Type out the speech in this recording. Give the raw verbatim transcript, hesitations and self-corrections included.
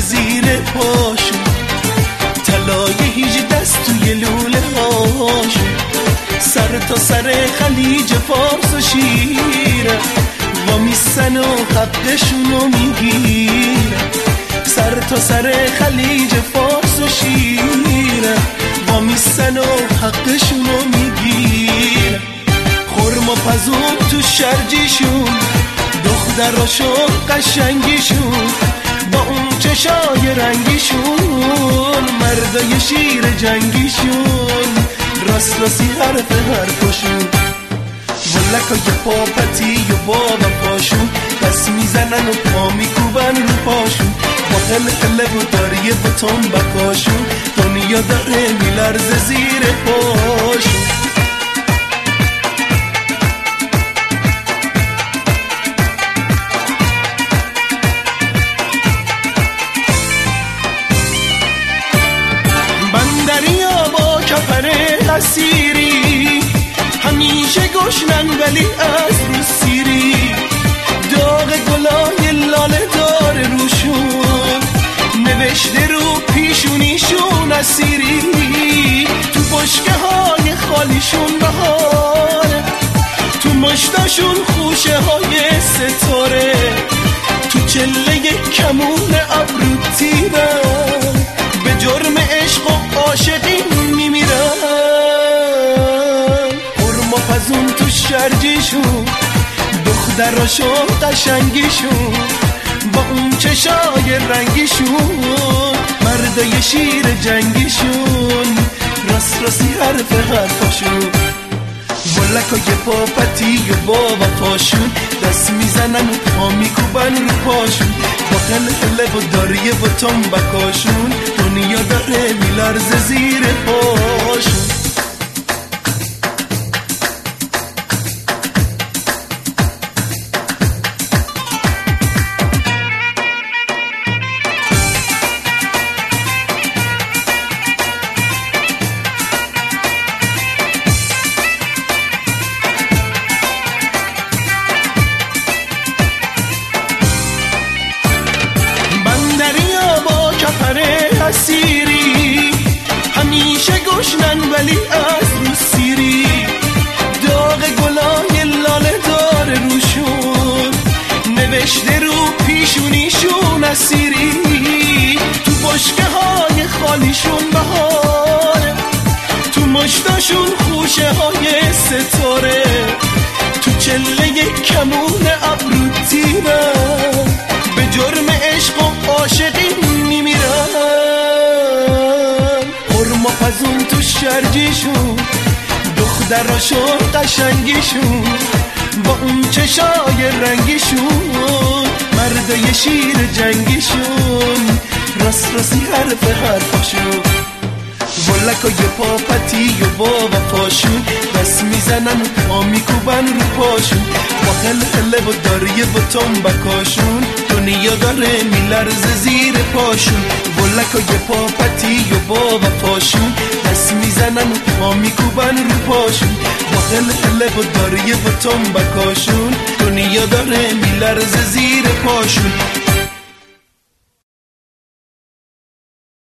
زیر پاشون، طلای هیچ دست توی لوله هاشون، سر تا سر خلیج فارس و شیرن، و میسن و حقشونو میگیرن. سر تا سر خلیج فارس و شیرن، و میسن و حقشونو میگیرن. خرما پزون تو شرجیشون، دختراشون قشنگیشون، با اون چشای رنگیشون، مردای شیر جنگیشون، راست راستی حرف حرفاشون. ولکای پاپتی و بابا پاشون، دست میزنن و پا میکوبن رو پاشون، با هل هله و داریه و تنبکاشون، دنیا داره میلرزه زیر پاشون. بندریا با کفر اسیری، همیشه گشنن ولی از رو سیری، داغ گلای لاله داره روشون، نوشته رو پیشونیشون اسیری، تو بشکه های خالیشون بهاره، تو مشتاشون خوشه های ستاره، تو چله کمون ابرو تیرن، به جرم عشق و عاشقی میمیرن. خرما پزون تو شرجیشون، دختراشون قشنگیشون، با اون چشای رنگیشون، مردای شیر جنگیشون، راست راستی حرف حرفاشون. ولکای پاپتی و بابا پاشون، دست میزنن و پا میکوبن رو پاشون، با هل هله و داریه و تنبکاشون، دنیا داره میلرزه زیر پاشون. اسیری، همیشه گشنن ولی از رو سیری، داغ گلای لاله داره روشون، نوشته رو پیشونیشون اسیری، تو بشکه های خالیشون بهاره، تو مشتاشون خوشه های ستاره، تو چله کمون ابرو تیرن، به جرم عشق و عاشقی میمیرن. خرما پزون تو شرجیشون، دختراشون قشنگیشون، با اون چشای رنگیشون، مردای شیر جنگیشون، راست راستی حرف حرفاشون. ولکای پاپتی و بابا پاشون، دست میزنن و پا میکوبن رو پاشون، با هل هله و داریه و تنبکاشون، دنیا داره میلرزه زیر پاشون. ولکای پاپتی و بابا پاشون، دست میزنن و پا میکوبن رو پاشون، با هل هله و داریه و تنبکاشون، دنیا داره میلرزه زیر پاشون.